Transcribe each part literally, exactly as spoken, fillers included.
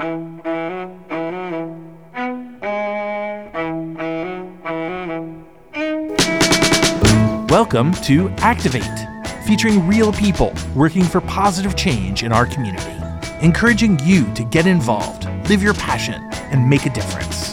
Welcome to Activate, featuring real people working for positive change in our community, encouraging you to get involved, live your passion, and make a difference.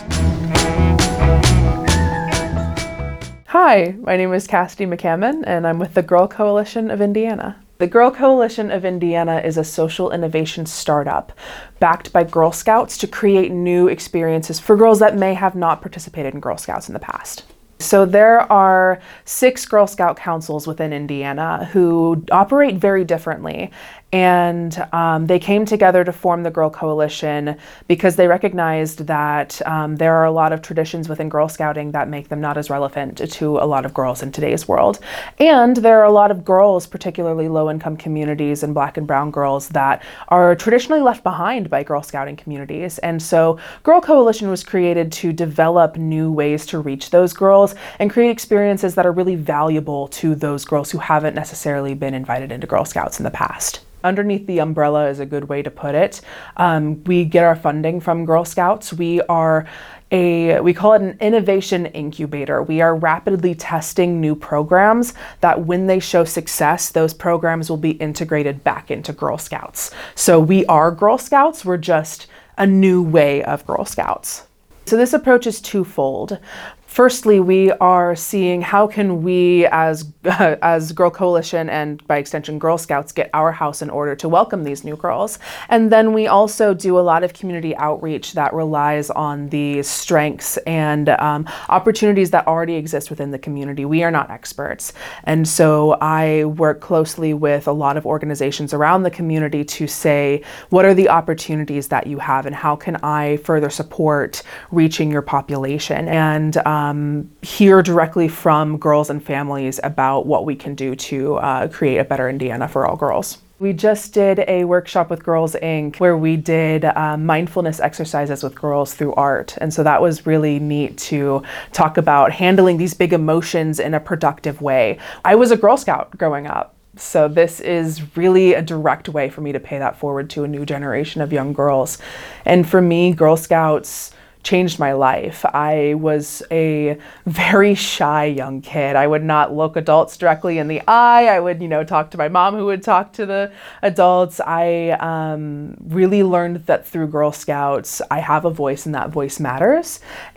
Hi, my name is Cassidy McCammon, and I'm with the Girl Coalition of Indiana. The Girl Coalition of Indiana is a social innovation startup backed by Girl Scouts to create new experiences for girls that may have not participated in Girl Scouts in the past. So there are six Girl Scout councils within Indiana who operate very differently. And um, they came together to form the Girl Coalition because they recognized that um, there are a lot of traditions within Girl Scouting that make them not as relevant to a lot of girls in today's world. And there are a lot of girls, particularly low-income communities and Black and brown girls, that are traditionally left behind by Girl Scouting communities. And so Girl Coalition was created to develop new ways to reach those girls and create experiences that are really valuable to those girls who haven't necessarily been invited into Girl Scouts in the past. Underneath the umbrella is a good way to put it. Um, we get our funding from Girl Scouts. We are a, we call it an innovation incubator. We are rapidly testing new programs that when they show success, those programs will be integrated back into Girl Scouts. So we are Girl Scouts, we're just a new way of Girl Scouts. So this approach is twofold. Firstly, we are seeing how can we as uh, as Girl Coalition and by extension Girl Scouts get our house in order to welcome these new girls. And then we also do a lot of community outreach that relies on the strengths and um, opportunities that already exist within the community. We are not experts. And so I work closely with a lot of organizations around the community to say, what are the opportunities that you have and how can I further support reaching your population? And um, Um, hear directly from girls and families about what we can do to uh, create a better Indiana for all girls. We just did a workshop with Girls Incorporated where we did uh, mindfulness exercises with girls through art. And so that was really neat to talk about handling these big emotions in a productive way. I was a Girl Scout growing up. So this is really a direct way for me to pay that forward to a new generation of young girls. And for me, Girl Scouts changed my life. I was a very shy young kid. I would not look adults directly in the eye. I would, you know, talk to my mom who would talk to the adults. I um, really learned that through Girl Scouts, I have a voice and that voice matters.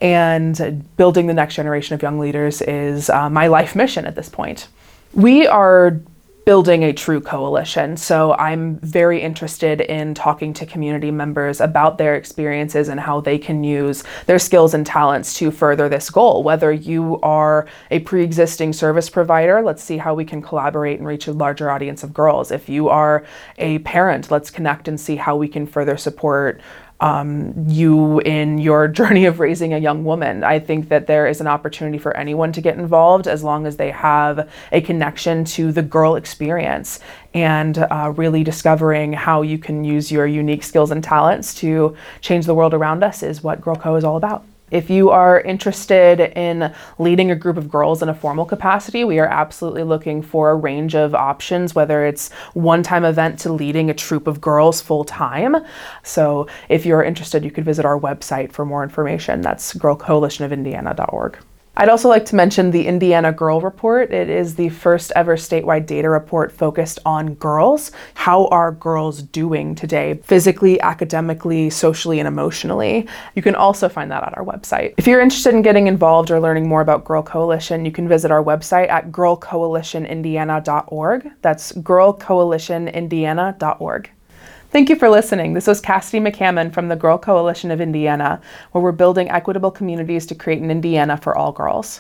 And building the next generation of young leaders is uh, my life mission at this point. We are building a true coalition. So I'm very interested in talking to community members about their experiences and how they can use their skills and talents to further this goal. Whether you are a pre-existing service provider, let's see how we can collaborate and reach a larger audience of girls. If you are a parent, let's connect and see how we can further support Um, you in your journey of raising a young woman. I think that there is an opportunity for anyone to get involved as long as they have a connection to the girl experience and uh, really discovering how you can use your unique skills and talents to change the world around us is what Girl Co is all about. If you are interested in leading a group of girls in a formal capacity, we are absolutely looking for a range of options, whether it's one-time event to leading a troop of girls full-time. So if you're interested, you could visit our website for more information. That's girl coalition of indiana dot org. I'd also like to mention the Indiana Girl Report. It is the first ever statewide data report focused on girls. How are girls doing today, physically, academically, socially, and emotionally? You can also find that at our website. If you're interested in getting involved or learning more about Girl Coalition, you can visit our website at girl coalition indiana dot org. That's girl coalition indiana dot org. Thank you for listening. This was Cassidy McCammon from the Girl Coalition of Indiana, where we're building equitable communities to create an Indiana for all girls.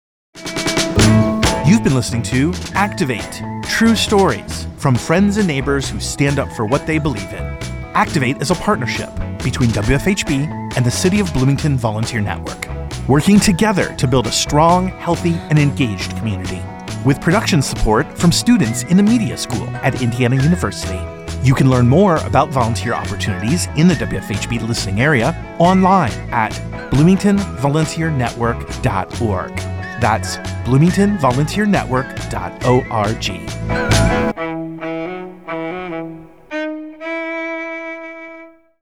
You've been listening to Activate, true stories from friends and neighbors who stand up for what they believe in. Activate is a partnership between W F H B and the City of Bloomington Volunteer Network, working together to build a strong, healthy, and engaged community. With production support from students in the media school at Indiana University. You can learn more about volunteer opportunities in the W F H B listening area online at bloomington volunteer network dot org. That's bloomington volunteer network dot org.